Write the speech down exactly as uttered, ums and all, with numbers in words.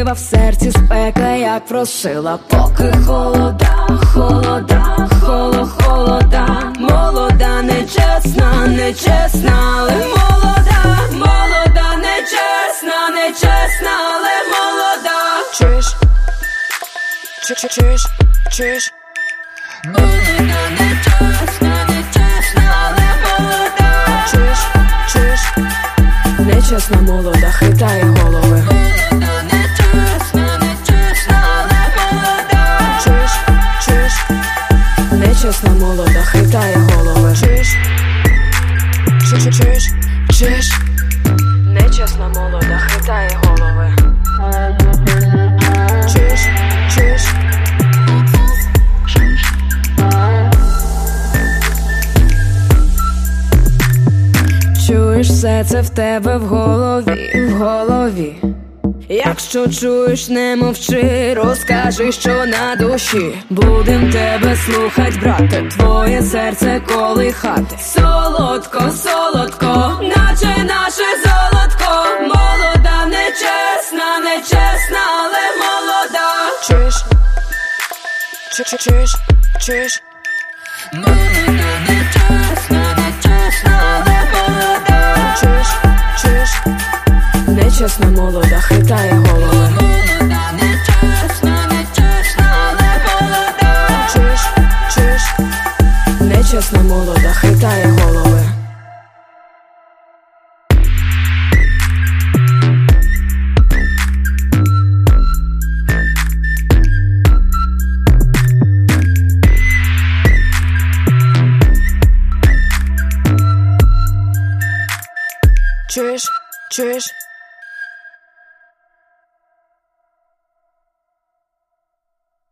жива в серці спека, як просила. Поки холода, холода, холо, холода. Молода, нечесна, нечесна, але молода. Молода, нечесна, нечесна, але молода. Чуєш? Чуєш? Чуєш? Молода, нечесна, нечесна, але молода. Чуєш? Чуєш? Нечесна молода хитає голови. Молода, нечесна, нечесна, але молода. Чуєш? Чуєш? Нечесна молода хитає голови. Чуєш? Чуєш? Чуєш? Нечесна молода хитає голови. Чуєш? Чуєш? Чуєш, все це в тебе в голові, в голові. Якщо чуєш, не мовчи, розкажи, що на душі. Будем тебе слухать, брате, твоє серце колихати. Солодко, солодко, наче наше золотко. Молода, нечесна, нечесна, але молода. Чуєш? Чуєш? Чуєш? Молода, нечесна, нечесна, але молода. Чуєш? Чуєш? Нечесна молода хитає голови. Молода, нечесна, нечесна, але молода. Чуєш? Чуєш? Нечесна молода хитає голови. Чуєш? Чуєш?